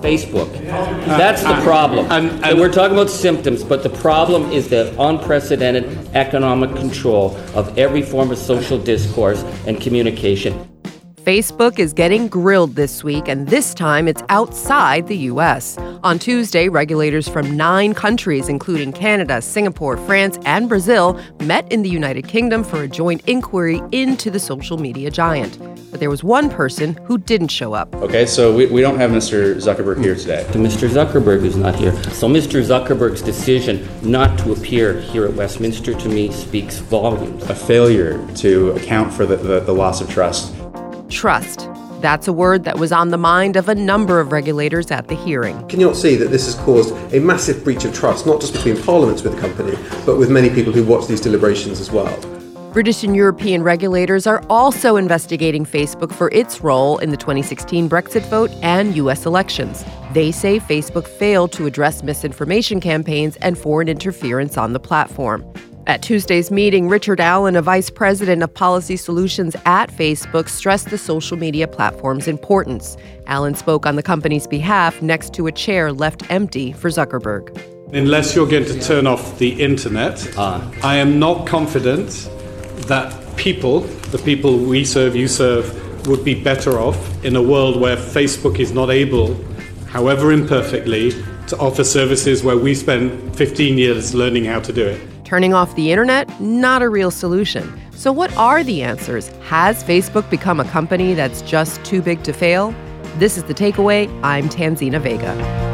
Facebook. That's the problem. And we're talking about symptoms, but the problem is the unprecedented economic control of every form of social discourse and communication. Facebook is getting grilled this week, and this time it's outside the U.S. On Tuesday, regulators from 9 countries, including Canada, Singapore, France, and Brazil, met in the United Kingdom for a joint inquiry into the social media giant. But there was one person who didn't show up. Okay, so we don't have Mr. Zuckerberg here today. Mr. Zuckerberg is not here. So Mr. Zuckerberg's decision not to appear here at Westminster, to me, speaks volumes. A failure to account for the loss of trust. Trust. That's a word that was on the mind of a number of regulators at the hearing. Can you not see that this has caused a massive breach of trust, not just between parliaments with the company, but with many people who watch these deliberations as well? British and European regulators are also investigating Facebook for its role in the 2016 Brexit vote and U.S. elections. They say Facebook failed to address misinformation campaigns and foreign interference on the platform. At Tuesday's meeting, Richard Allen, a vice president of policy solutions at Facebook, stressed the social media platform's importance. Allen spoke on the company's behalf next to a chair left empty for Zuckerberg. Unless you're going to turn off the internet, I am not confident that the people we serve, you serve, would be better off in a world where Facebook is not able, however imperfectly, to offer services where we spent 15 years learning how to do it. Turning off the internet, not a real solution. So what are the answers? Has Facebook become a company that's just too big to fail? This is The Takeaway. I'm Tanzina Vega.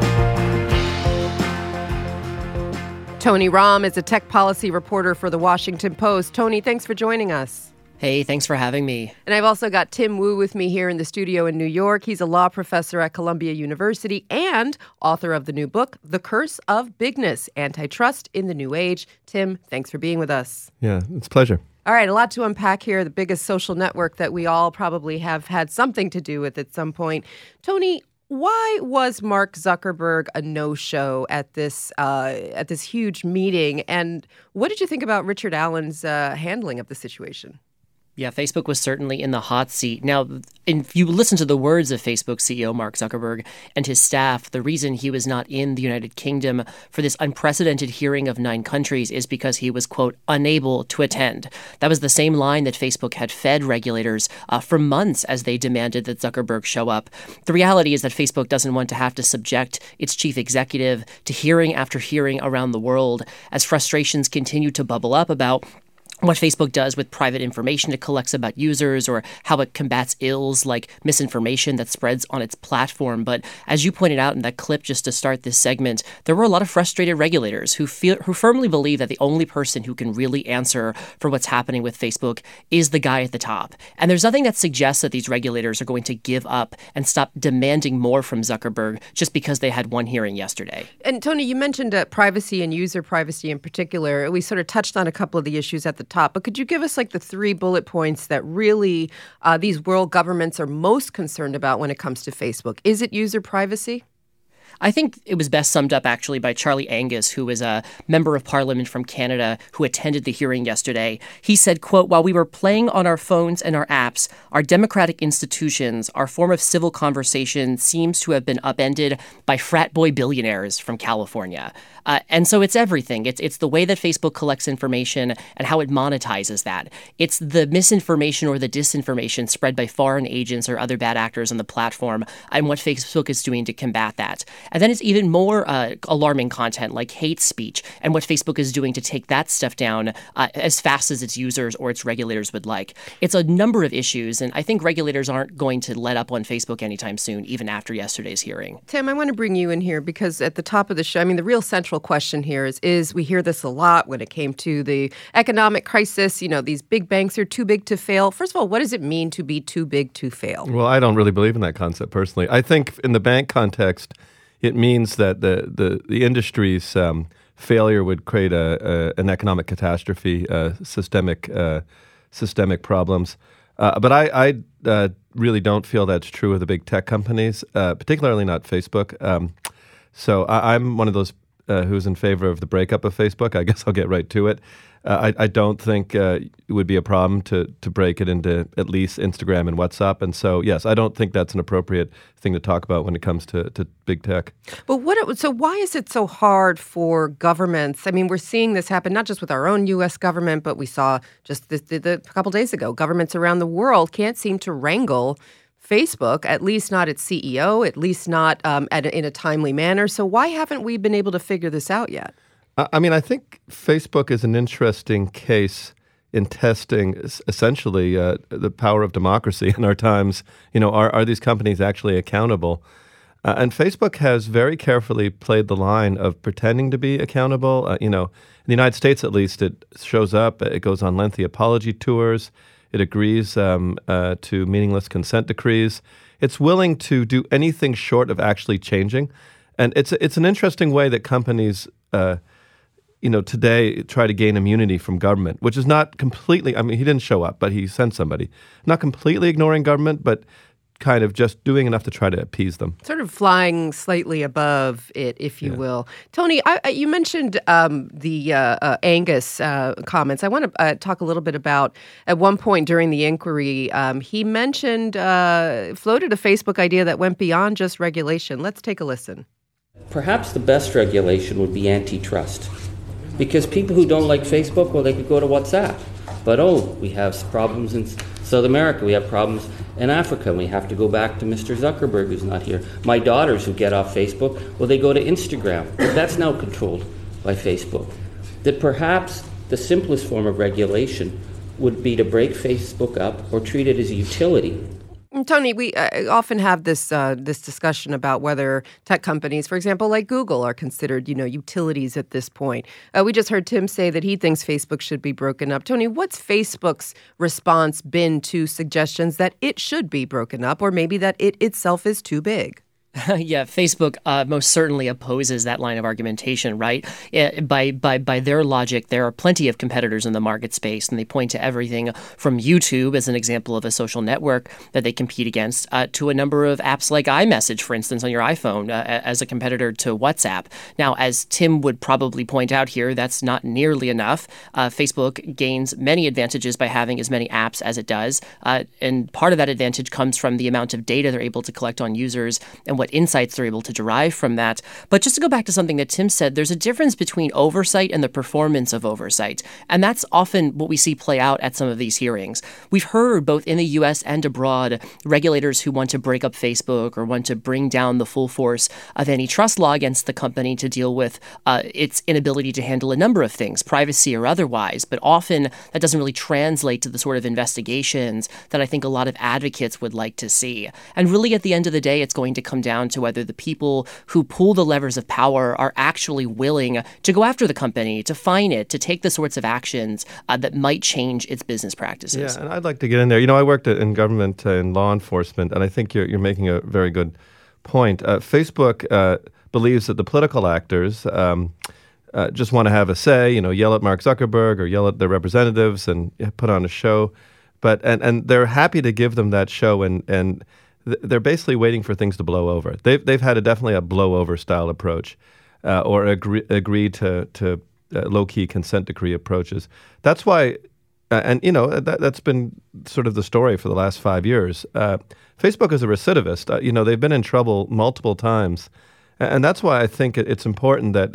Tony Rahm is a tech policy reporter for The Washington Post. Tony, thanks for joining us. Hey, thanks for having me. And I've also got Tim Wu with me here in the studio in New York. He's a law professor at Columbia University and author of the new book, The Curse of Bigness, Antitrust in the New Age. Tim, thanks for being with us. Yeah, it's a pleasure. All right, a lot to unpack here. The biggest social network that we all probably have had something to do with at some point. Tony, why was Mark Zuckerberg a no-show at this huge meeting? And what did you think about Richard Allen's handling of the situation? Yeah, Facebook was certainly in the hot seat. Now, if you listen to the words of Facebook CEO Mark Zuckerberg and his staff, the reason he was not in the United Kingdom for this unprecedented hearing of 9 countries is because he was, quote, unable to attend. That was the same line that Facebook had fed regulators for months as they demanded that Zuckerberg show up. The reality is that Facebook doesn't want to have to subject its chief executive to hearing after hearing around the world as frustrations continue to bubble up about what Facebook does with private information it collects about users or how it combats ills like misinformation that spreads on its platform. But as you pointed out in that clip just to start this segment, there were a lot of frustrated regulators who firmly believe that the only person who can really answer for what's happening with Facebook is the guy at the top. And there's nothing that suggests that these regulators are going to give up and stop demanding more from Zuckerberg just because they had one hearing yesterday. And Tony, you mentioned privacy and user privacy in particular. We sort of touched on a couple of the issues at the top, but could you give us like the 3 bullet points that really these world governments are most concerned about when it comes to Facebook? Is it user privacy? I think it was best summed up actually by Charlie Angus, who was a member of parliament from Canada who attended the hearing yesterday. He said, quote, while we were playing on our phones and our apps, our democratic institutions, our form of civil conversation seems to have been upended by frat boy billionaires from California. And so it's everything. It's the way that Facebook collects information and how it monetizes that. It's the misinformation or the disinformation spread by foreign agents or other bad actors on the platform and what Facebook is doing to combat that. And then it's even more alarming content like hate speech and what Facebook is doing to take that stuff down as fast as its users or its regulators would like. It's a number of issues, and I think regulators aren't going to let up on Facebook anytime soon, even after yesterday's hearing. Tim, I want to bring you in here because at the top of the show, I mean, the real central question here is we hear this a lot when it came to the economic crisis. You know, these big banks are too big to fail. First of all, what does it mean to be too big to fail? Well, I don't really believe in that concept personally. I think in the bank context, it means that the industry's failure would create an economic catastrophe, systemic problems. But I really don't feel that's true of the big tech companies, particularly not Facebook. So I'm one of those who's in favor of the breakup of Facebook. I guess I'll get right to it. I don't think it would be a problem to break it into at least Instagram and WhatsApp. And so, yes, I don't think that's an appropriate thing to talk about when it comes to big tech. But so why is it so hard for governments? I mean, we're seeing this happen not just with our own U.S. government, but we saw just a couple days ago, governments around the world can't seem to wrangle Facebook, at least not its CEO, at least not in a timely manner. So why haven't we been able to figure this out yet? I mean, I think Facebook is an interesting case in testing essentially the power of democracy in our times. Are these companies actually accountable? And Facebook has very carefully played the line of pretending to be accountable. In the United States, at least, it shows up. It goes on lengthy apology tours. It agrees to meaningless consent decrees. It's willing to do anything short of actually changing. And it's an interesting way that companies today try to gain immunity from government, which is not completely, I mean, he didn't show up, but he sent somebody. Not completely ignoring government, but kind of just doing enough to try to appease them. Sort of flying slightly above it, if you will. Tony, you mentioned the Angus comments. I want to talk a little bit about, at one point during the inquiry, he mentioned, floated a Facebook idea that went beyond just regulation. Let's take a listen. Perhaps the best regulation would be antitrust. Because people who don't like Facebook, well, they could go to WhatsApp. But, we have problems in South America. We have problems in Africa. And we have to go back to Mr. Zuckerberg, who's not here. My daughters who get off Facebook, well, they go to Instagram. But that's now controlled by Facebook. That perhaps the simplest form of regulation would be to break Facebook up or treat it as a utility. Tony, we often have this discussion about whether tech companies, for example, like Google, are considered, utilities at this point. We just heard Tim say that he thinks Facebook should be broken up. Tony, what's Facebook's response been to suggestions that it should be broken up, or maybe that it itself is too big? Yeah, Facebook most certainly opposes that line of argumentation, right? By their logic, there are plenty of competitors in the market space, and they point to everything from YouTube as an example of a social network that they compete against to a number of apps like iMessage, for instance, on your iPhone as a competitor to WhatsApp. Now, as Tim would probably point out here, that's not nearly enough. Facebook gains many advantages by having as many apps as it does, and part of that advantage comes from the amount of data they're able to collect on users and what insights they're able to derive from that. But just to go back to something that Tim said, there's a difference between oversight and the performance of oversight. And that's often what we see play out at some of these hearings. We've heard both in the U.S. and abroad regulators who want to break up Facebook or want to bring down the full force of antitrust law against the company to deal with its inability to handle a number of things, privacy or otherwise. But often that doesn't really translate to the sort of investigations that I think a lot of advocates would like to see. And really, at the end of the day, it's going to come down to whether the people who pull the levers of power are actually willing to go after the company, to fine it, to take the sorts of actions that might change its business practices. Yeah, and I'd like to get in there. I worked in government in law enforcement, and I think you're making a very good point. Facebook believes that the political actors just want to have a say, yell at Mark Zuckerberg or yell at their representatives and put on a show. But and they're happy to give them that show, and they're basically waiting for things to blow over. They've had definitely a blow over style approach, or agree to low key consent decree approaches. That's why, that's been sort of the story for the last 5 years. Facebook is a recidivist. They've been in trouble multiple times, and that's why I think it's important that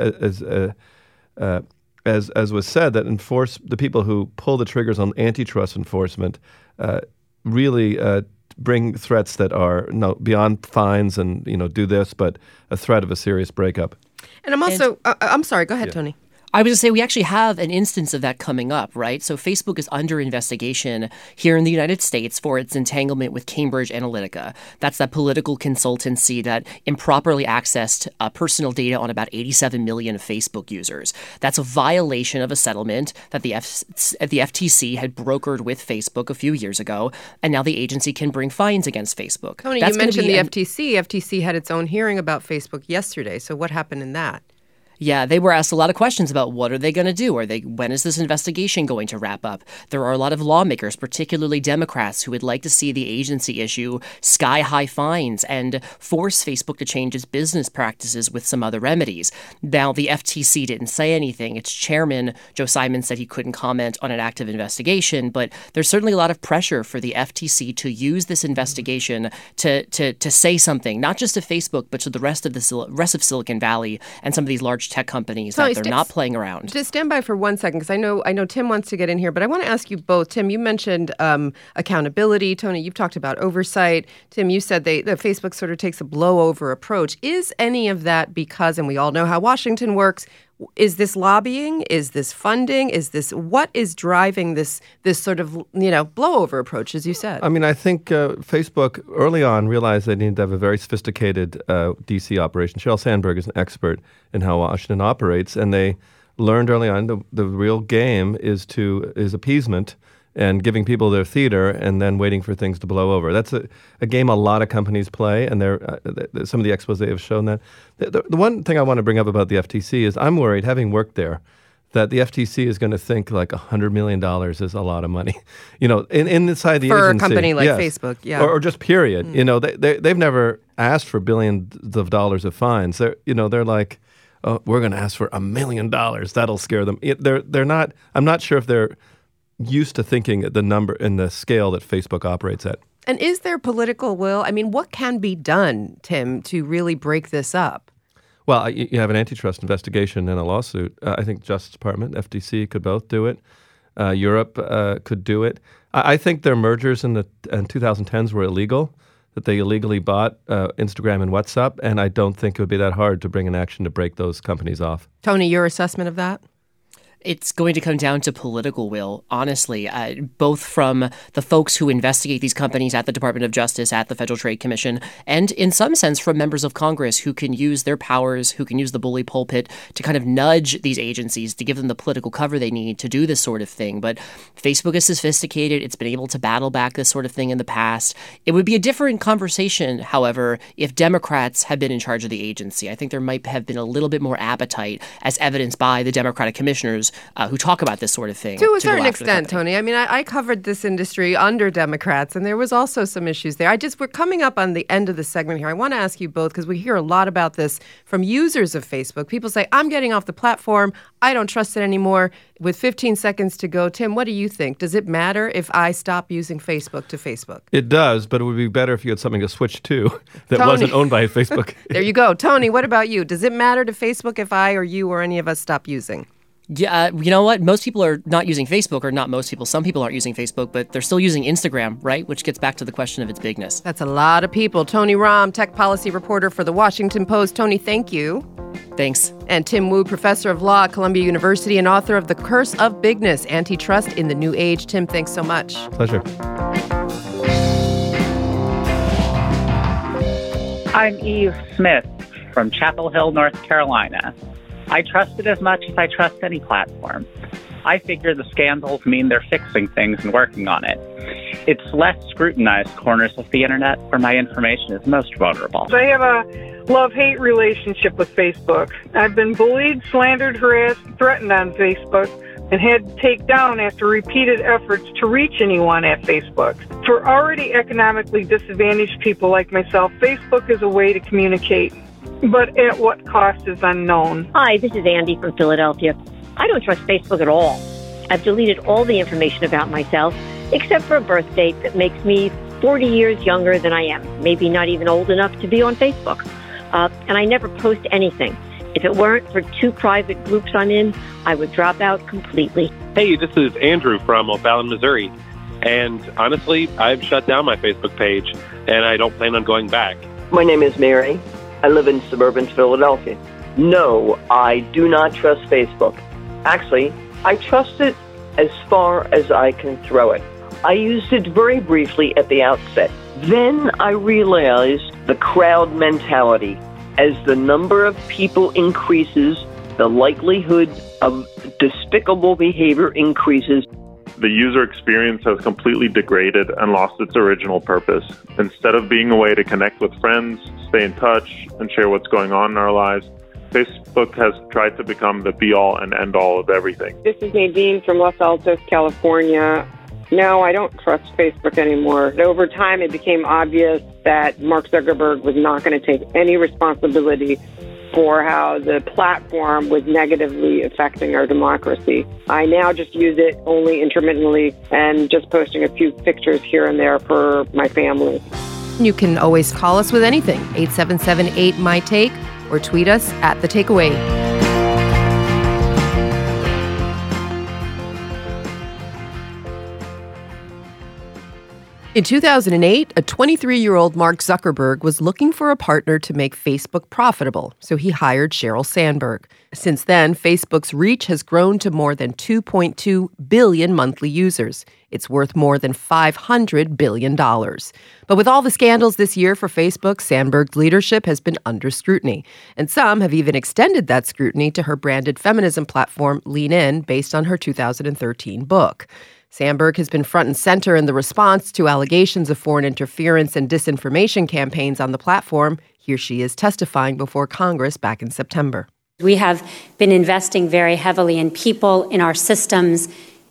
as was said, that the people who pull the triggers on antitrust enforcement really bring threats that are beyond fines and do this, but a threat of a serious breakup. And I'm also I'm sorry. Go ahead, Tony. I was going to say we actually have an instance of that coming up, right? So Facebook is under investigation here in the United States for its entanglement with Cambridge Analytica. That's that political consultancy that improperly accessed personal data on about 87 million Facebook users. That's a violation of a settlement that the FTC had brokered with Facebook a few years ago, and now the agency can bring fines against Facebook. Tony, you mentioned the FTC. FTC had its own hearing about Facebook yesterday. So what happened in that? Yeah, they were asked a lot of questions about what are they going to do? When is this investigation going to wrap up? There are a lot of lawmakers, particularly Democrats, who would like to see the agency issue sky-high fines and force Facebook to change its business practices with some other remedies. Now, the FTC didn't say anything. Its chairman, Joe Simon, said he couldn't comment on an active investigation, but there's certainly a lot of pressure for the FTC to use this investigation to say something, not just to Facebook, but to the rest of Silicon Valley and some of these large tech companies that they're not playing around. Just stand by for 1 second, because I know Tim wants to get in here, but I want to ask you both. Tim, you mentioned accountability. Tony, you've talked about oversight. Tim, you said that Facebook sort of takes a blow-over approach. Is any of that because, and we all know how Washington works, is this lobbying? Is this funding? What is driving this sort of, blow-over approach, as you said? I mean, I think Facebook early on realized they needed to have a very sophisticated DC operation. Sheryl Sandberg is an expert in how Washington operates, and they learned early on the real game is appeasement and giving people their theater and then waiting for things to blow over. That's a game a lot of companies play, and some of the exposés have shown that. The one thing I want to bring up about the FTC is I'm worried, having worked there, that the FTC is going to think like $100 million is a lot of money, inside the agency. For a company like Facebook, yeah. Or just period. They've never asked for billions of dollars of fines. They're like, oh, we're going to ask for $1 million. That'll scare them. They're not, I'm not sure if they're used to thinking at the number and the scale that Facebook operates at. And is there political will? I mean, what can be done, Tim, to really break this up? Well, you have an antitrust investigation and a lawsuit. I think Justice Department, FTC could both do it. Europe could do it. I think their mergers in 2010s were illegal, that they illegally bought Instagram and WhatsApp, and I don't think it would be that hard to bring an action to break those companies off. Tony, your assessment of that? It's going to come down to political will, honestly, both from the folks who investigate these companies at the Department of Justice, at the Federal Trade Commission, and in some sense from members of Congress who can use their powers, who can use the bully pulpit to kind of nudge these agencies to give them the political cover they need to do this sort of thing. But Facebook is sophisticated. It's been able to battle back this sort of thing in the past. It would be a different conversation, however, if Democrats had been in charge of the agency. I think there might have been a little bit more appetite, as evidenced by the Democratic commissioners who talk about this sort of thing. To a certain extent, Tony. I mean, I covered this industry under Democrats, and there was also some issues there. We're coming up on the end of the segment here. I want to ask you both, because we hear a lot about this from users of Facebook. People say, I'm getting off the platform. I don't trust it anymore. With 15 seconds to go, Tim, what do you think? Does it matter if I stop using Facebook to Facebook? It does, but it would be better if you had something to switch to that wasn't owned by Facebook. There you go. Tony, what about you? Does it matter to Facebook if I or you or any of us stop using? Yeah, you know what? Most people are not using Facebook, or not most people. Some people aren't using Facebook, but they're still using Instagram, right? Which gets back to the question of its bigness. That's a lot of people. Tony Romm, tech policy reporter for The Washington Post. Tony, thank you. Thanks. And Tim Wu, professor of law at Columbia University and author of The Curse of Bigness, Antitrust in the New Age. Tim, thanks so much. Pleasure. I'm Eve Smith from Chapel Hill, North Carolina. I trust it as much as I trust any platform. I figure the scandals mean they're fixing things and working on it. It's less scrutinized corners of the internet where my information is most vulnerable. I have a love-hate relationship with Facebook. I've been bullied, slandered, harassed, threatened on Facebook, and had to take down after repeated efforts to reach anyone at Facebook. For already economically disadvantaged people like myself, Facebook is a way to communicate, but at what cost is unknown. Hi, this is Andy from Philadelphia. I don't trust Facebook at all. I've deleted all the information about myself, except for a birth date that makes me 40 years younger than I am, maybe not even old enough to be on Facebook. And I never post anything. If it weren't for 2 private groups I'm in, I would drop out completely. Hey, this is Andrew from O'Fallon, Missouri. And honestly, I've shut down my Facebook page, and I don't plan on going back. My name is Mary. I live in suburban Philadelphia. No, I do not trust Facebook. Actually, I trust it as far as I can throw it. I used it very briefly at the outset. Then I realized the crowd mentality. As the number of people increases, the likelihood of despicable behavior increases. The user experience has completely degraded and lost its original purpose. Instead of being a way to connect with friends, stay in touch, and share what's going on in our lives, Facebook has tried to become the be-all and end-all of everything. This is Nadine from Los Altos, California. No, I don't trust Facebook anymore. Over time, it became obvious that Mark Zuckerberg was not going to take any responsibility for how the platform was negatively affecting our democracy. I now just use it only intermittently and just posting a few pictures here and there for my family. You can always call us with anything, 877-8-MY-TAKE, or tweet us at The Takeaway. In 2008, a 23-year-old Mark Zuckerberg was looking for a partner to make Facebook profitable, so he hired Sheryl Sandberg. Since then, Facebook's reach has grown to more than 2.2 billion monthly users. It's worth more than $500 billion. But with all the scandals this year for Facebook, Sandberg's leadership has been under scrutiny. And some have even extended that scrutiny to her branded feminism platform, Lean In, based on her 2013 book. Sandberg has been front and center in the response to allegations of foreign interference and disinformation campaigns on the platform. Here she is testifying before Congress back in September. We have been investing very heavily in people, in our systems,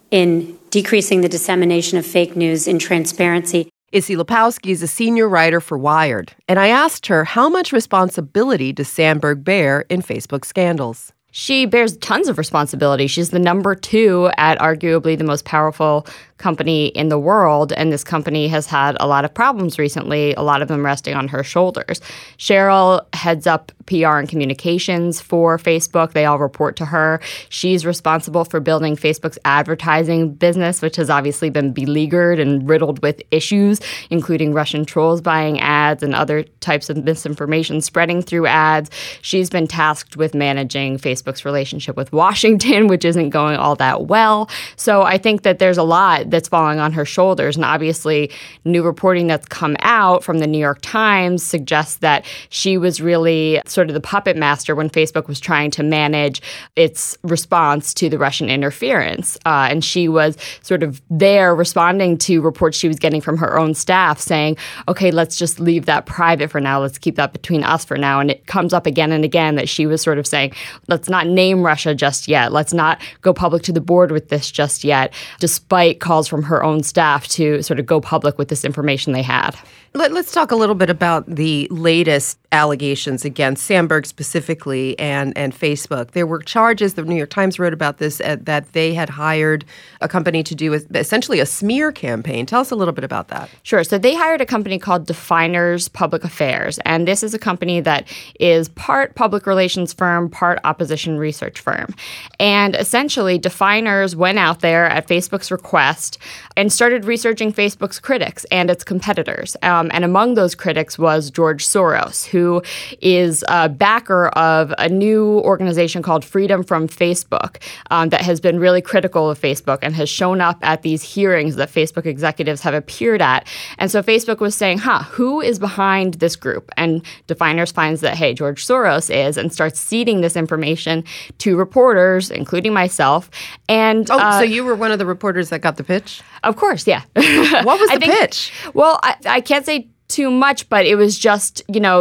in decreasing the dissemination of fake news, in transparency. Issy Lepowski is a senior writer for Wired, and I asked her how much responsibility does Sandberg bear in Facebook scandals. She bears tons of responsibility. She's the number 2 at arguably the most powerful company in the world, and this company has had a lot of problems recently, a lot of them resting on her shoulders. Sheryl heads up PR and communications for Facebook. They all report to her. She's responsible for building Facebook's advertising business, which has obviously been beleaguered and riddled with issues, including Russian trolls buying ads and other types of misinformation spreading through ads. She's been tasked with managing Facebook's relationship with Washington, which isn't going all that well. So I think that there's a lot that's falling on her shoulders. And obviously, new reporting that's come out from the New York Times suggests that she was really sort of the puppet master when Facebook was trying to manage its response to the Russian interference. And she was sort of there responding to reports she was getting from her own staff saying, okay, let's just leave that private for now. Let's keep that between us for now. And it comes up again and again that she was sort of saying, let's not name Russia just yet. Let's not go public to the board with this just yet, despite calls from her own staff to sort of go public with this information they had. Let's talk a little bit about the latest allegations against Sandberg specifically and Facebook. There were charges, the New York Times wrote about this, that they had hired a company to do essentially a smear campaign. Tell us a little bit about that. Sure. So they hired a company called Definers Public Affairs, and this is a company that is part public relations firm, part opposition research firm. And essentially, Definers went out there at Facebook's request and started researching Facebook's critics and its competitors. And among those critics was George Soros, who is a backer of a new organization called Freedom from Facebook that has been really critical of Facebook and has shown up at these hearings that Facebook executives have appeared at. And so Facebook was saying, who is behind this group? And Definers finds that, hey, George Soros is, and starts seeding this information to reporters, including myself. And so you were one of the reporters that got the pitch? Of course, yeah. What was the pitch? Well, I can't say too much, but it was just,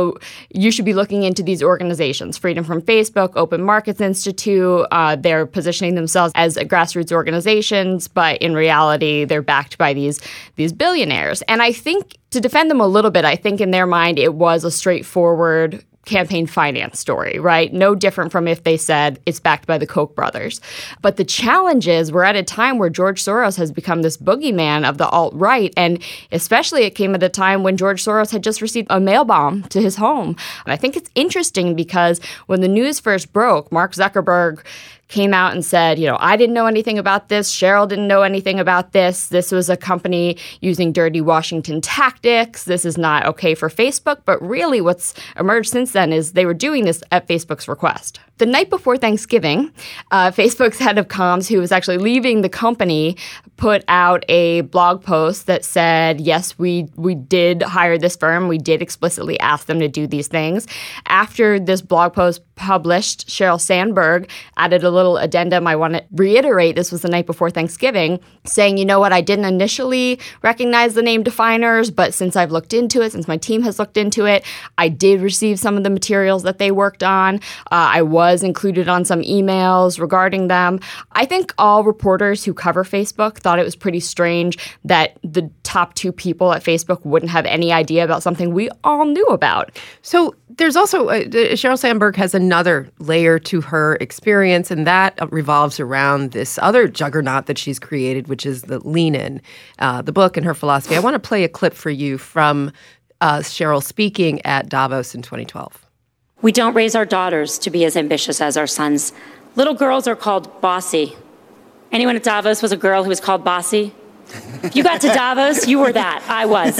you should be looking into these organizations. Freedom from Facebook, Open Markets Institute, they're positioning themselves as grassroots organizations, but in reality, they're backed by these billionaires. And I think, to defend them a little bit, I think in their mind, it was a straightforward campaign finance story, right? No different from if they said it's backed by the Koch brothers. But the challenge is we're at a time where George Soros has become this boogeyman of the alt-right, and especially it came at a time when George Soros had just received a mail bomb to his home. And I think it's interesting because when the news first broke, Mark Zuckerberg came out and said, I didn't know anything about this. Sheryl didn't know anything about this. This was a company using dirty Washington tactics. This is not okay for Facebook. But really what's emerged since then is they were doing this at Facebook's request. The night before Thanksgiving, Facebook's head of comms, who was actually leaving the company, put out a blog post that said, yes, we did hire this firm. We did explicitly ask them to do these things. After this blog post published, Sheryl Sandberg added a little little addendum. I want to reiterate, this was the night before Thanksgiving, saying, you know what, I didn't initially recognize the name Definers, but since I've looked into it, since my team has looked into it, I did receive some of the materials that they worked on. I was included on some emails regarding them. I think all reporters who cover Facebook thought it was pretty strange that the top two people at Facebook wouldn't have any idea about something we all knew about. So there's also, Sheryl Sandberg has another layer to her experience, and that revolves around this other juggernaut that she's created, which is the Lean In, the book and her philosophy. I want to play a clip for you from Sheryl speaking at Davos in 2012. We don't raise our daughters to be as ambitious as our sons. Little girls are called bossy. Anyone at Davos was a girl who was called bossy? If you got to Davos, you were that. I was.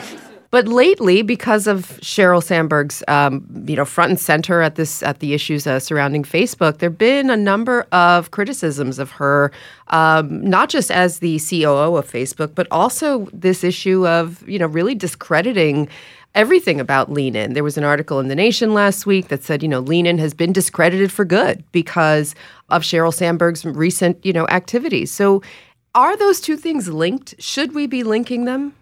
But lately, because of Sheryl Sandberg's, front and center at the issues surrounding Facebook, there have been a number of criticisms of her, not just as the COO of Facebook, but also this issue of, really discrediting everything about Lean In. There was an article in The Nation last week that said, Lean In has been discredited for good because of Sheryl Sandberg's recent, activities. So are those two things linked? Should we be linking them?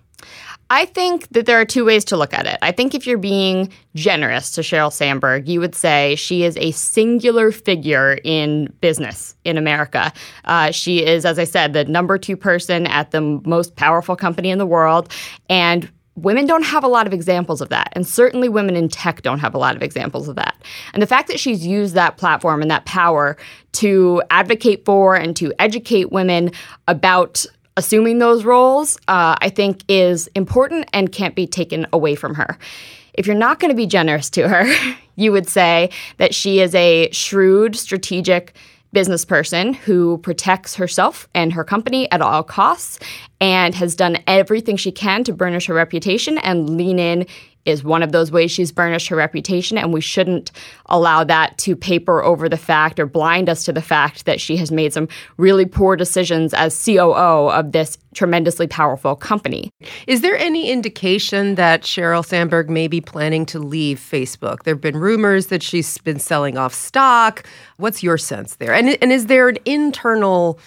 I think that there are two ways to look at it. I think if you're being generous to Sheryl Sandberg, you would say she is a singular figure in business in America. She is, as I said, the number 2 person at the most powerful company in the world. And women don't have a lot of examples of that. And certainly women in tech don't have a lot of examples of that. And the fact that she's used that platform and that power to advocate for and to educate women about assuming those roles, I think is important and can't be taken away from her. If you're not going to be generous to her, you would say that she is a shrewd, strategic business person who protects herself and her company at all costs and has done everything she can to burnish her reputation, and Lean In is one of those ways she's burnished her reputation, and we shouldn't allow that to paper over the fact or blind us to the fact that she has made some really poor decisions as COO of this tremendously powerful company. Is there any indication that Sheryl Sandberg may be planning to leave Facebook? There have been rumors that she's been selling off stock. What's your sense there? And is there an internal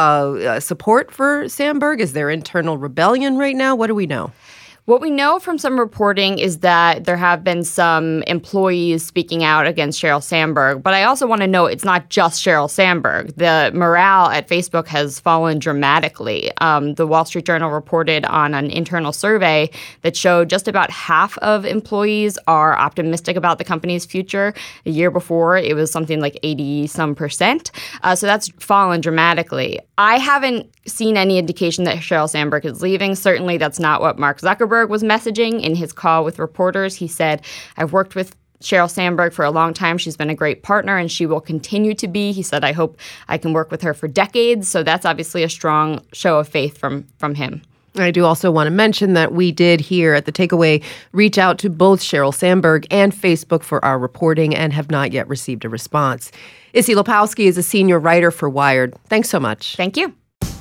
support for Sandberg? Is there internal rebellion right now? What do we know? What we know from some reporting is that there have been some employees speaking out against Sheryl Sandberg. But I also want to note it's not just Sheryl Sandberg. The morale at Facebook has fallen dramatically. The Wall Street Journal reported on an internal survey that showed just about half of employees are optimistic about the company's future. The year before, it was something like 80-some%. So that's fallen dramatically. I haven't seen any indication that Sheryl Sandberg is leaving. Certainly, that's not what Mark Zuckerberg was messaging in his call with reporters. He said, I've worked with Sheryl Sandberg for a long time. She's been a great partner, and she will continue to be. He said, I hope I can work with her for decades. So that's obviously a strong show of faith from him. I do also want to mention that we did here at The Takeaway reach out to both Sheryl Sandberg and Facebook for our reporting and have not yet received a response. Issy Lopowski is a senior writer for Wired. Thanks so much. Thank you.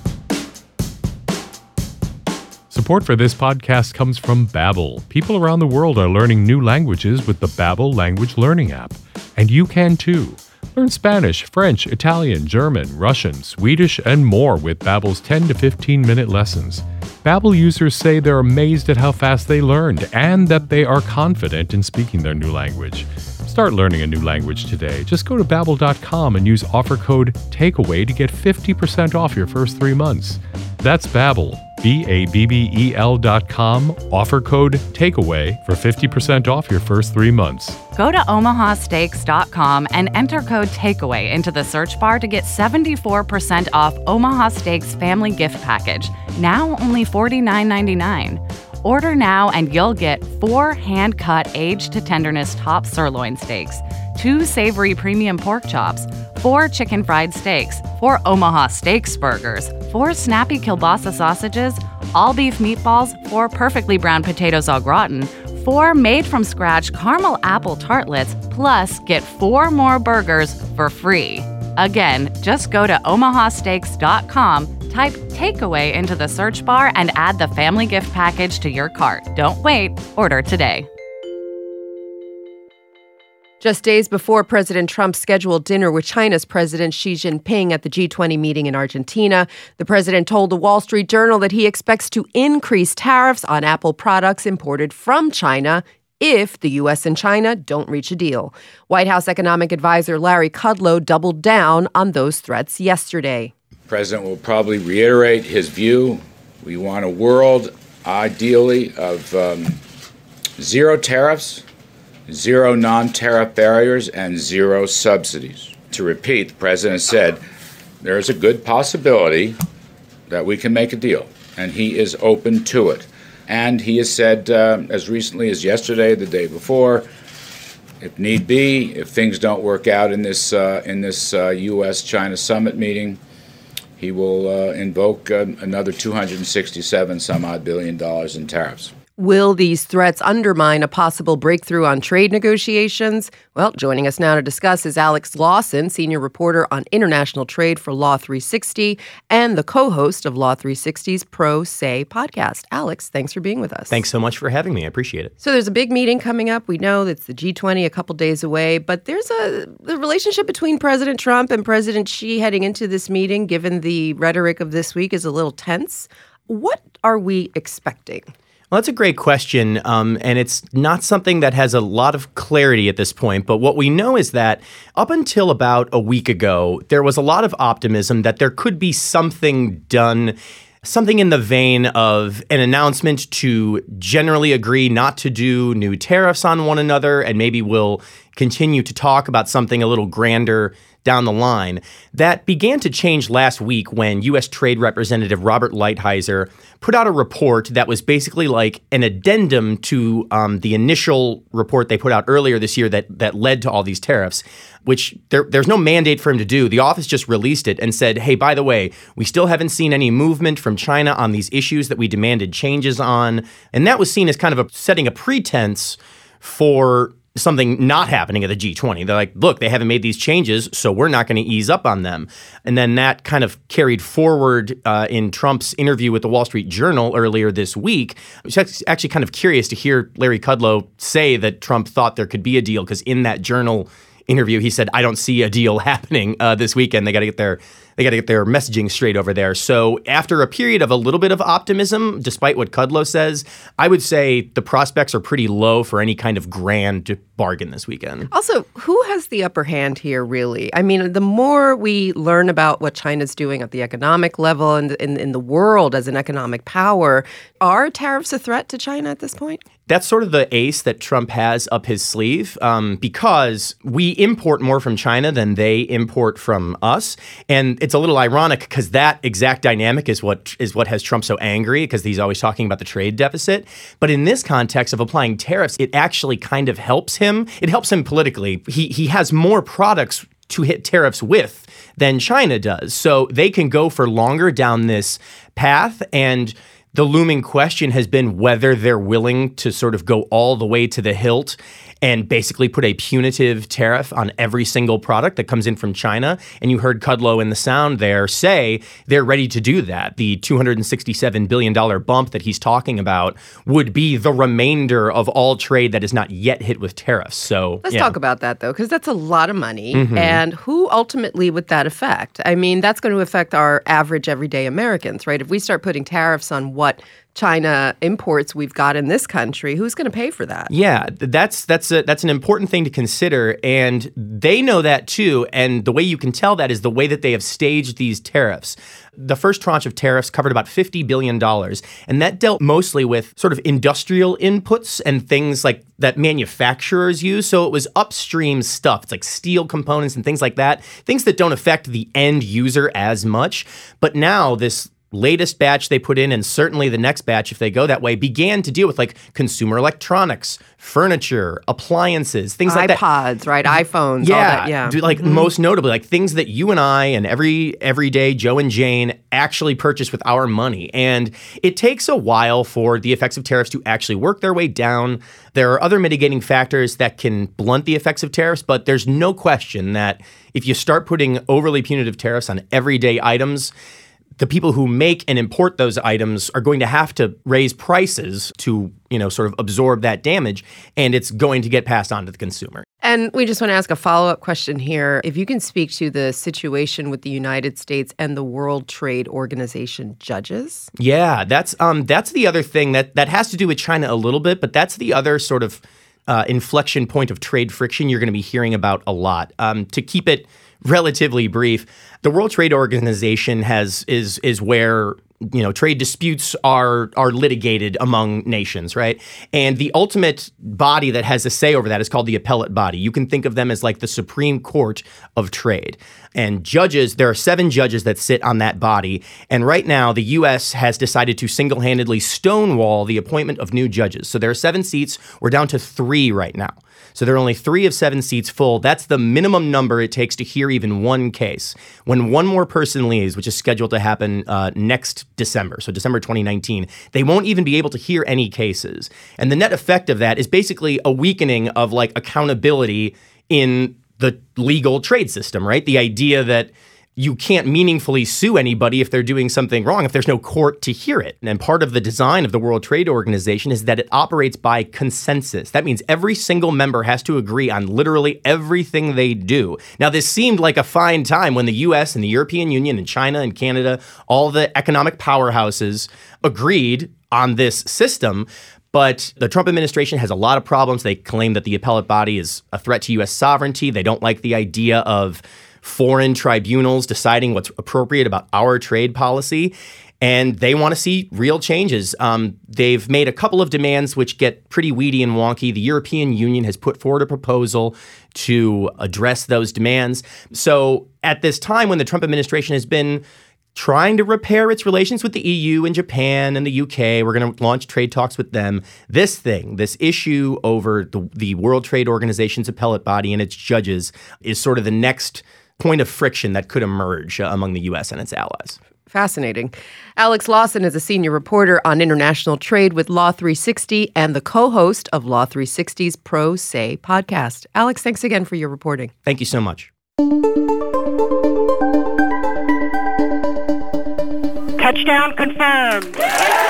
Support for this podcast comes from Babbel. People around the world are learning new languages with the Babbel language learning app. And you can too. Learn Spanish, French, Italian, German, Russian, Swedish, and more with Babbel's 10 to 15-minute lessons. Babbel users say they're amazed at how fast they learned and that they are confident in speaking their new language. Start learning a new language today. Just go to Babbel.com and use offer code TAKEAWAY to get 50% off your first 3 months. That's Babbel, Babbel.com, offer code TAKEAWAY for 50% off your first 3 months. Go to omahasteaks.com and enter code TAKEAWAY into the search bar to get 74% off Omaha Steaks Family Gift Package, now only $49.99. Order now and you'll get 4 hand-cut aged-to-tenderness top sirloin steaks, 2 savory premium pork chops, 4 chicken fried steaks, 4 Omaha Steaks burgers, 4 snappy kielbasa sausages, all beef meatballs, 4 perfectly browned potatoes au gratin, 4 made-from-scratch caramel apple tartlets, plus get 4 more burgers for free. Again, just go to omahasteaks.com, type takeaway into the search bar, and add the family gift package to your cart. Don't wait. Order today. Just days before President Trump's scheduled dinner with China's President Xi Jinping at the G20 meeting in Argentina, the president told the Wall Street Journal that he expects to increase tariffs on Apple products imported from China if the U.S. and China don't reach a deal. White House economic advisor Larry Kudlow doubled down on those threats yesterday. The president will probably reiterate his view. We want a world, ideally, of zero tariffs, zero non-tariff barriers, and zero subsidies. To repeat, the president said there is a good possibility that we can make a deal, and he is open to it. And he has said, as recently as yesterday, the day before, if need be, if things don't work out in this U.S.-China summit meeting, he will invoke another $267 billion in tariffs. Will these threats undermine a possible breakthrough on trade negotiations? Well, joining us now to discuss is Alex Lawson, senior reporter on international trade for Law 360 and the co-host of Law 360's Pro Se podcast. Alex, thanks for being with us. Thanks so much for having me. I appreciate it. So there's a big meeting coming up. We know it's the G20 a couple days away, but there's the relationship between President Trump and President Xi heading into this meeting, given the rhetoric of this week, is a little tense. What are we expecting? Well, that's a great question, and it's not something that has a lot of clarity at this point. But what we know is that up until about a week ago, there was a lot of optimism that there could be something done, something in the vein of an announcement to generally agree not to do new tariffs on one another, and maybe we'll continue to talk about something a little grander down the line. That began to change last week when U.S. Trade Representative Robert Lighthizer put out a report that was basically like an addendum to the initial report they put out earlier this year that led to all these tariffs, which there's no mandate for him to do. The office just released it and said, hey, by the way, we still haven't seen any movement from China on these issues that we demanded changes on. And that was seen as kind of setting a pretense for something not happening at the G20. They're like, look, they haven't made these changes, so we're not going to ease up on them. And then that kind of carried forward in Trump's interview with the Wall Street Journal earlier this week. I was actually kind of curious to hear Larry Kudlow say that Trump thought there could be a deal, because in that Journal interview, he said, I don't see a deal happening this weekend. They got to get their messaging straight over there. So after a period of a little bit of optimism, despite what Kudlow says, I would say the prospects are pretty low for any kind of grand bargain this weekend. Also, who has the upper hand here, really? I mean, the more we learn about what China's doing at the economic level and in the world as an economic power, are tariffs a threat to China at this point? That's sort of the ace that Trump has up his sleeve, because we import more from China than they import from us. And it's a little ironic because that exact dynamic is what has Trump so angry, because he's always talking about the trade deficit. But in this context of applying tariffs, it actually kind of helps him. It helps him politically. He has more products to hit tariffs with than China does. So they can go for longer down this path. And the looming question has been whether they're willing to sort of go all the way to the hilt and basically put a punitive tariff on every single product that comes in from China. And you heard Kudlow in the sound there say they're ready to do that. The $267 billion bump that he's talking about would be the remainder of all trade that is not yet hit with tariffs. So let's talk about that, though, because that's a lot of money. Mm-hmm. And who ultimately would that affect? I mean, that's going to affect our average everyday Americans, right? If we start putting tariffs on what China imports we've got in this country, who's going to pay for that? Yeah, that's an important thing to consider, and they know that too. And the way you can tell that is the way that they have staged these tariffs. The first tranche of tariffs covered about $50 billion, and that dealt mostly with sort of industrial inputs and things like that manufacturers use. So it was upstream stuff. It's like steel components and things like that, things that don't affect the end user as much. But now this latest batch they put in, and certainly the next batch, if they go that way, began to deal with like consumer electronics, furniture, appliances, things like that. iPods, right? iPhones, yeah, all that, yeah. Like most notably, like things that you and I and everyday Joe and Jane actually purchase with our money. And it takes a while for the effects of tariffs to actually work their way down. There are other mitigating factors that can blunt the effects of tariffs, but there's no question that if you start putting overly punitive tariffs on everyday items, the people who make and import those items are going to have to raise prices to, sort of absorb that damage, and it's going to get passed on to the consumer. And we just want to ask a follow-up question here. If you can speak to the situation with the United States and the World Trade Organization judges? Yeah, that's the other thing that has to do with China a little bit, but that's the other sort of inflection point of trade friction you're going to be hearing about a lot. To keep it relatively brief, the World Trade Organization is where trade disputes are litigated among nations, right? And the ultimate body that has a say over that is called the appellate body. You can think of them as like the Supreme Court of trade. And judges, there are 7 judges that sit on that body. And right now, the U.S. has decided to single-handedly stonewall the appointment of new judges. So there are 7 seats. We're down to 3 right now. So there are only 3 of 7 seats full. That's the minimum number it takes to hear even one case. When one more person leaves, which is scheduled to happen next December, so December 2019, they won't even be able to hear any cases. And the net effect of that is basically a weakening of like accountability in the legal trade system, right? The idea that you can't meaningfully sue anybody if they're doing something wrong, if there's no court to hear it. And part of the design of the World Trade Organization is that it operates by consensus. That means every single member has to agree on literally everything they do. Now, this seemed like a fine time when the US and the European Union and China and Canada, all the economic powerhouses, agreed on this system. But the Trump administration has a lot of problems. They claim that the appellate body is a threat to U.S. sovereignty. They don't like the idea of foreign tribunals deciding what's appropriate about our trade policy, and they want to see real changes. They've made a couple of demands which get pretty weedy and wonky. The European Union has put forward a proposal to address those demands. So at this time when the Trump administration has been trying to repair its relations with the EU and Japan and the UK, we're going to launch trade talks with them. This issue over the World Trade Organization's appellate body and its judges is sort of the next point of friction that could emerge among the U.S. and its allies. Fascinating. Alex Lawson is a senior reporter on international trade with Law 360 and the co-host of Law 360's Pro Se podcast. Alex, thanks again for your reporting. Thank you so much. Touchdown confirmed.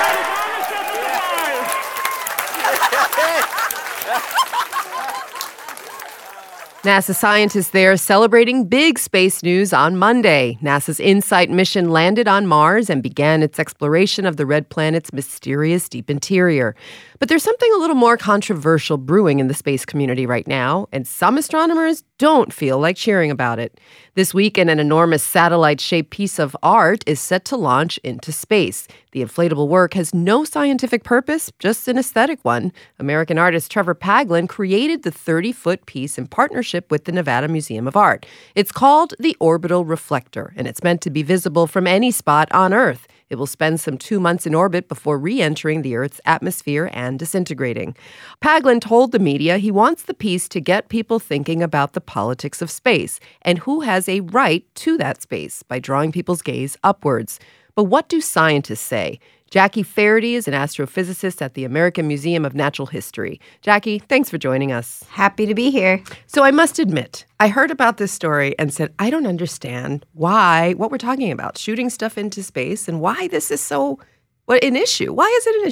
NASA scientists there celebrating big space news on Monday. NASA's InSight mission landed on Mars and began its exploration of the red planet's mysterious deep interior. But there's something a little more controversial brewing in the space community right now, and some astronomers don't feel like cheering about it. This weekend, an enormous satellite-shaped piece of art is set to launch into space. The inflatable work has no scientific purpose, just an aesthetic one. American artist Trevor Paglen created the 30-foot piece in partnership with the Nevada Museum of Art. It's called the Orbital Reflector, and it's meant to be visible from any spot on Earth. It will spend some 2 months in orbit before re-entering the Earth's atmosphere and disintegrating. Paglen told the media he wants the piece to get people thinking about the politics of space and who has a right to that space by drawing people's gaze upwards. But what do scientists say? Jackie Faraday is an astrophysicist at the American Museum of Natural History. Jackie, thanks for joining us. Happy to be here. So I must admit, I heard about this story and said, I don't understand what we're talking about, shooting stuff into space, and why this is an issue. Why is it an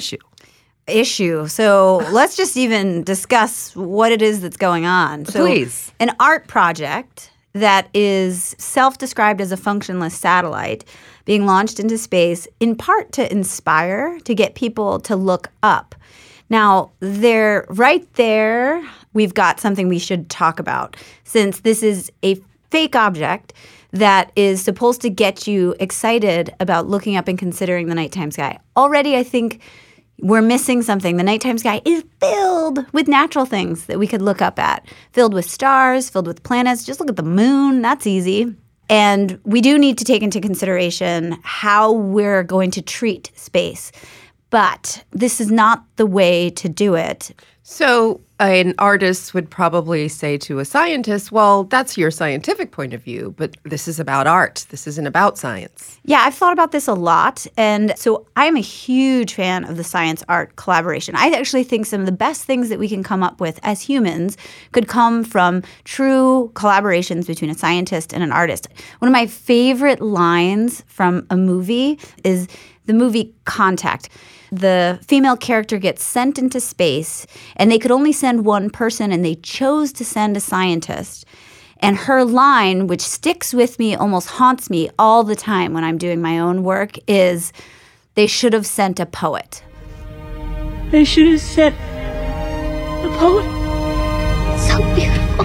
issue? So let's just even discuss what it is that's going on. So please. An art project that is self-described as a functionless satellite being launched into space, in part to inspire, to get people to look up. Now, right there, we've got something we should talk about, since this is a fake object that is supposed to get you excited about looking up and considering the nighttime sky. Already, I think we're missing something. The nighttime sky is filled with natural things that we could look up at, filled with stars, filled with planets. Just look at the moon. That's easy. And we do need to take into consideration how we're going to treat space. But this is not the way to do it. So an artist would probably say to a scientist, well, that's your scientific point of view, but this is about art. This isn't about science. Yeah, I've thought about this a lot. And so I'm a huge fan of the science-art collaboration. I actually think some of the best things that we can come up with as humans could come from true collaborations between a scientist and an artist. One of my favorite lines from a movie is the movie Contact. The female character gets sent into space, and they could only send one person, and they chose to send a scientist. And her line, which sticks with me, almost haunts me all the time when I'm doing my own work, is, "They should have sent a poet." They should have sent a poet. So beautiful.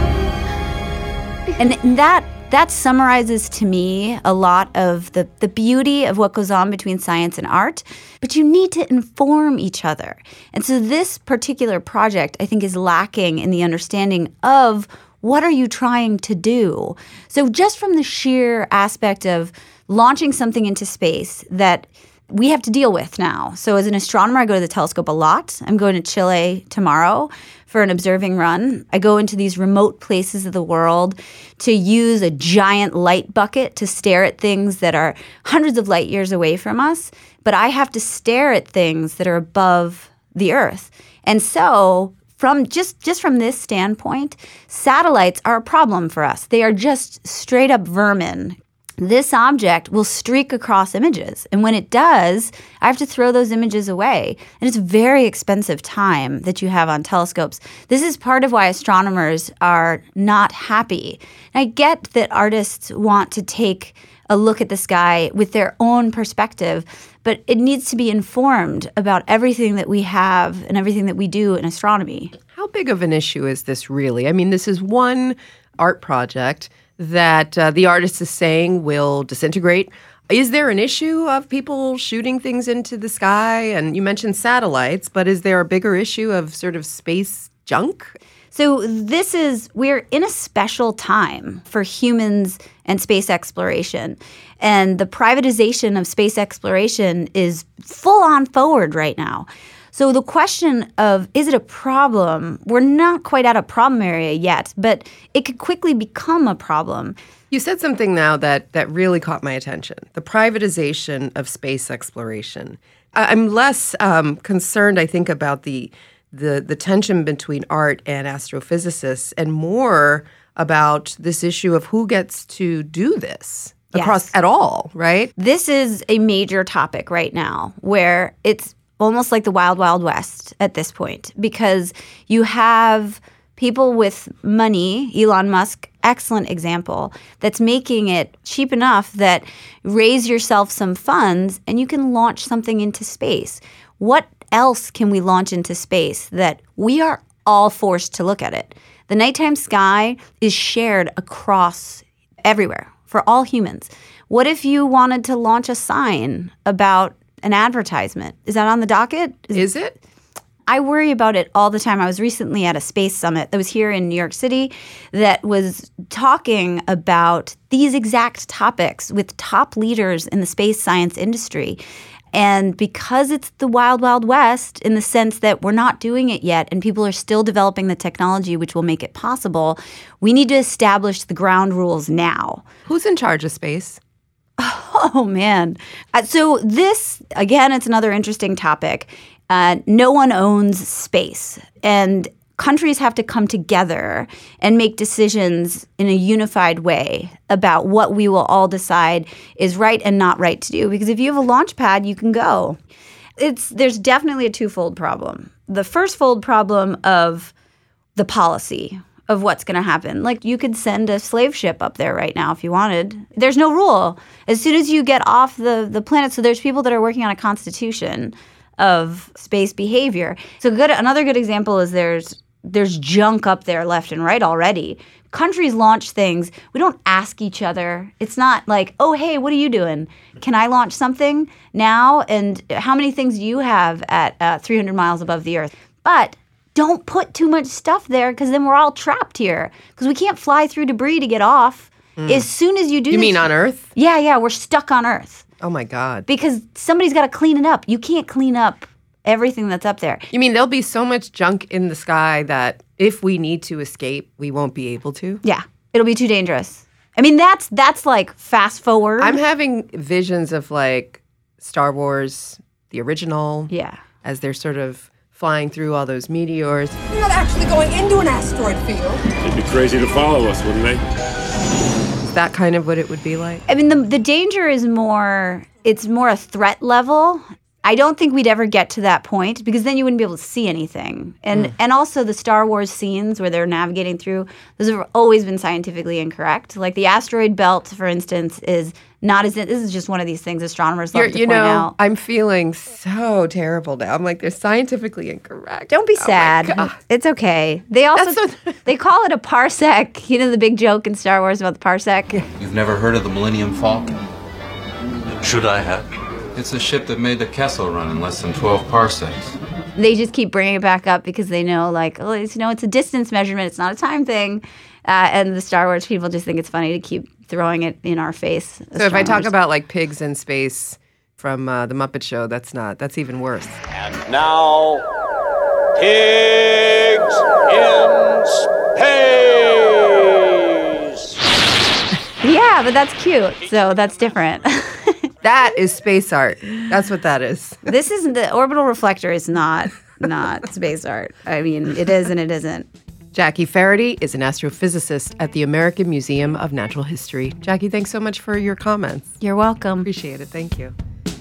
And that summarizes to me a lot of the beauty of what goes on between science and art, but you need to inform each other. And so this particular project, I think, is lacking in the understanding of what are you trying to do. So just from the sheer aspect of launching something into space that we have to deal with now. So as an astronomer, I go to the telescope a lot. I'm going to Chile tomorrow for an observing run. I go into these remote places of the world to use a giant light bucket to stare at things that are hundreds of light years away from us. But I have to stare at things that are above the Earth. And so from just from this standpoint, satellites are a problem for us. They are just straight up vermin. This object will streak across images. And when it does, I have to throw those images away. And it's very expensive time that you have on telescopes. This is part of why astronomers are not happy. And I get that artists want to take a look at the sky with their own perspective, but it needs to be informed about everything that we have and everything that we do in astronomy. How big of an issue is this really? I mean, this is one art project that the artist is saying will disintegrate. Is there an issue of people shooting things into the sky? And you mentioned satellites, but is there a bigger issue of sort of space junk? So we're in a special time for humans and space exploration. And the privatization of space exploration is full on forward right now. So the question of, is it a problem? We're not quite at a problem area yet, but it could quickly become a problem. You said something now that really caught my attention, the privatization of space exploration. I'm less concerned, I think, about the tension between art and astrophysicists and more about this issue of who gets to do this across at all, right? This is a major topic right now where it's almost like the Wild Wild West at this point, because you have people with money, Elon Musk, excellent example, that's making it cheap enough that raise yourself some funds and you can launch something into space. What else can we launch into space that we are all forced to look at it? The nighttime sky is shared across everywhere for all humans. What if you wanted to launch a sign about an advertisement? Is that on the docket? Is it? I worry about it all the time. I was recently at a space summit that was here in New York City that was talking about these exact topics with top leaders in the space science industry. And because it's the Wild Wild West in the sense that we're not doing it yet and people are still developing the technology which will make it possible, we need to establish the ground rules now. Who's in charge of space? Oh, man. So this, again, it's another interesting topic. No one owns space. And countries have to come together and make decisions in a unified way about what we will all decide is right and not right to do. Because if you have a launch pad, you can go. There's definitely a twofold problem. The first fold problem of the policy of what's going to happen. Like, you could send a slave ship up there right now if you wanted. There's no rule. As soon as you get off the planet, so there's people that are working on a constitution of space behavior. So another good example is there's junk up there left and right already. Countries launch things. We don't ask each other. It's not like, oh, hey, what are you doing? Can I launch something now? And how many things do you have at 300 miles above the Earth? But don't put too much stuff there because then we're all trapped here because we can't fly through debris to get off. As soon as you do You mean on Earth? Yeah, we're stuck on Earth. Oh, my God. Because somebody's got to clean it up. You can't clean up everything that's up there. You mean there'll be so much junk in the sky that if we need to escape, we won't be able to? Yeah, it'll be too dangerous. I mean, that's like fast forward. I'm having visions of like Star Wars, the original. Yeah. As they're sort of flying through all those meteors. You're not actually going into an asteroid field. They'd be crazy to follow us, wouldn't they? Is that kind of what it would be like? I mean, the danger is more a threat level. I don't think we'd ever get to that point because then you wouldn't be able to see anything. And also the Star Wars scenes where they're navigating through, those have always been scientifically incorrect. Like the asteroid belt, for instance, is not as, this is just one of these things astronomers love to point out. I'm feeling so terrible now. I'm like, they're scientifically incorrect. Don't be sad. It's okay. They also, they call it a parsec. You know the big joke in Star Wars about the parsec? You've never heard of the Millennium Falcon? Should I have? It's a ship that made the Kessel run in less than 12 parsecs. They just keep bringing it back up because they know, like, oh, it's a distance measurement. It's not a time thing. And the Star Wars people just think it's funny to keep throwing it in our face. So if I talk about, like, pigs in space from The Muppet Show, that's even worse. And now, pigs in space. Yeah, but that's cute. So that's different. That is space art. That's what that is. This isn't the orbital reflector is not space art. I mean, it is and it isn't. Jackie Faraday is an astrophysicist at the American Museum of Natural History. Jackie, thanks so much for your comments. You're welcome. Appreciate it. Thank you.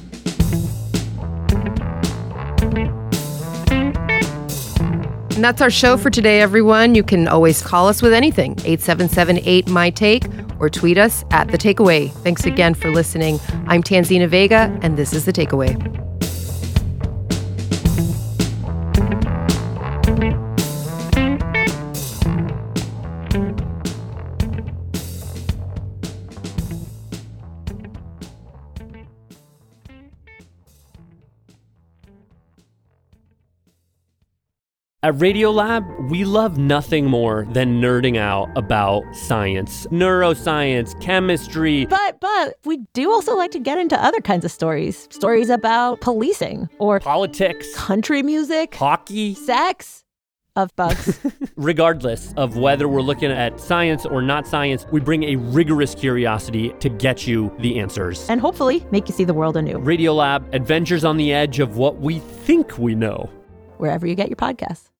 And that's our show for today, everyone. You can always call us with anything, 877-8-MY-TAKE, or tweet us at The Takeaway. Thanks again for listening. I'm Tanzina Vega, and this is The Takeaway. At Radiolab, we love nothing more than nerding out about science, neuroscience, chemistry. But we do also like to get into other kinds of stories. Stories about policing or politics, country music, hockey, sex, of bugs. Regardless of whether we're looking at science or not science, we bring a rigorous curiosity to get you the answers. And hopefully make you see the world anew. Radiolab, adventures on the edge of what we think we know. Wherever you get your podcasts.